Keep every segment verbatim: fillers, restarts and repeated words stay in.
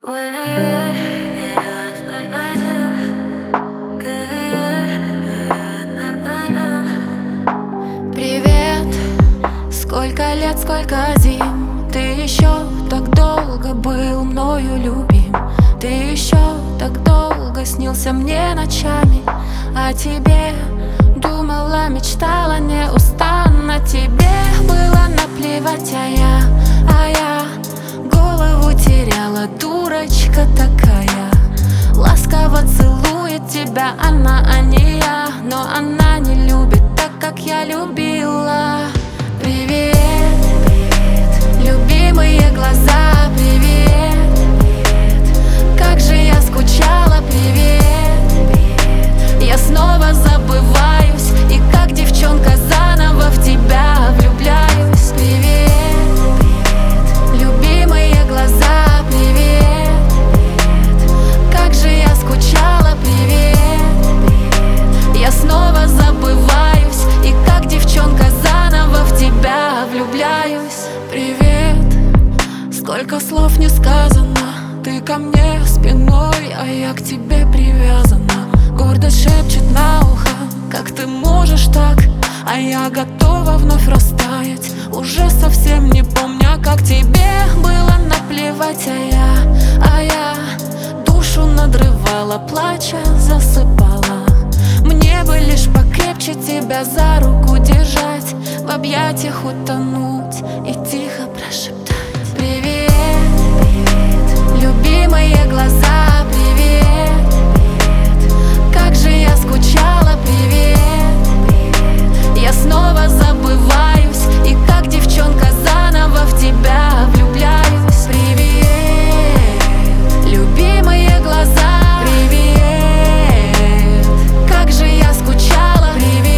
Привет, сколько лет, сколько зим. Ты еще так долго был мною любим. Ты еще так долго снился мне ночами. О тебе думала, мечтала неустанно. Тебе было наплевать, а я, а я голову теряла, дурочка такая. Ласково целует тебя она, а не я. Но она не любит так, как я любила. Привет, привет, любимые глаза, привет, привет. Как же я скучала, привет, привет. Я снова забываюсь, и как девчонка заново в тебя влюбляюсь. Привет, привет, любимые глаза, привет, привет. Как же я скучала, привет, привет. Я снова забываюсь, и как девчонка заново в тебя влюбляюсь. Привет, сколько слов не сказано. Ты ко мне спиной, а я к тебе привязана. Гордость шепчет на ухо: как ты можешь так? А я готова вновь растаять, уже совсем не помня, как тебе было наплевать. А я, а я душу надрывала, плача засыпала. Мне бы лишь покрепче тебя за руку держать, в объятиях утонуть и тихо прошептать: привет, привет, любимые глаза, привет, привет. Как же я скучала, привет, привет. Я снова забываюсь, и как девчонка заново в тебя влюбляюсь. Привет, любимые глаза, привет. Как же я скучала,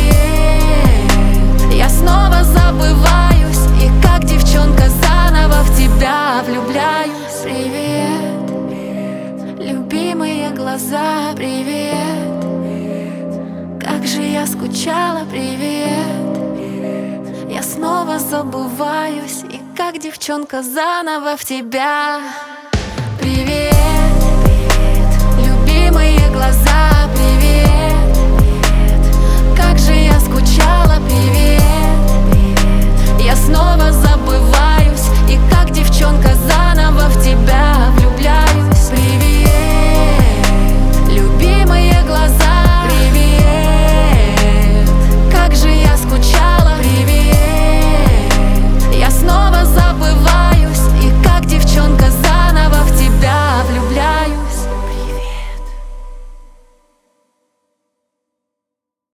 привет. Я снова забываюсь, и как девчонка заново в тебя влюбляюсь. Привет, привет, любимые глаза, привет, привет. Как же я скучала, привет, привет. Я снова забываюсь, и как девчонка заново в тебя.